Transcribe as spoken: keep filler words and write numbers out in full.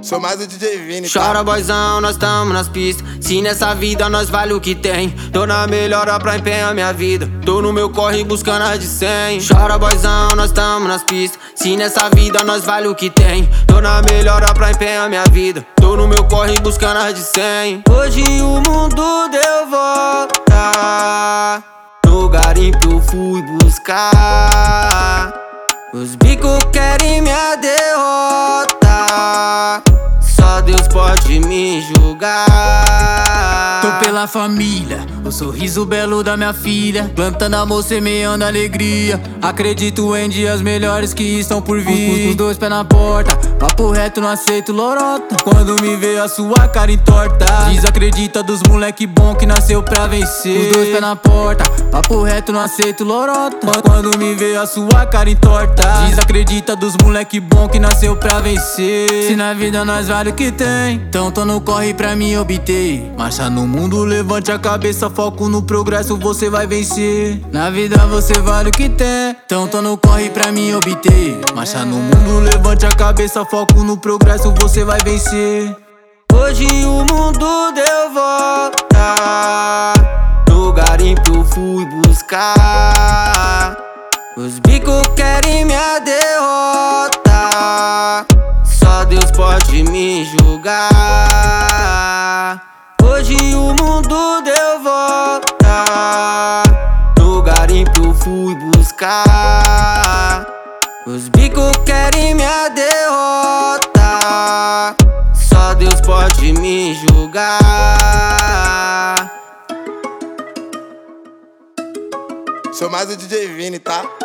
Sou mais o D J Vini, tá? Chora, boizão, nós tamo nas pistas. Se nessa vida nós vale o que tem, tô na melhor hora pra empenhar minha vida. Tô no meu corre buscando as de cem. Chora, boizão, nós tamo nas pistas. Se nessa vida nós vale o que tem, tô na melhor hora pra empenhar minha vida. Tô no meu corre buscando as de cem. Hoje o mundo deu volta, no garimpo eu fui buscar. Os bicos querem minha derrota, só Deus pode me julgar. Tô pela família, o sorriso belo da minha filha, plantando amor, semeando alegria. Acredito em dias melhores que estão por vir. Os dois pés na porta, papo reto, não aceito lorota. Quando me vê a sua cara entorta, desacredita dos moleque bom que nasceu pra vencer. Os dois pés na porta, papo reto, não aceito lorota. Quando me vê a sua cara entorta, desacredita dos moleque bom que nasceu pra vencer. Se na vida nós vale o que tem, então tô no corre pra me obter. Marcha no mundo, levante a cabeça, foco no progresso, você vai vencer. Na vida você vale o que tem, então tô no corre pra me obter. Marcha no mundo, levante a cabeça, foco no progresso, você vai vencer. Hoje o mundo deu volta, no garimpo eu fui buscar. Os bicos querem minha derrota, só Deus pode me julgar. Hoje o mundo deu volta, no garimpo eu fui buscar. Os bicos querem minha derrota, só Deus pode me julgar. Sou mais o D J Vini, tá?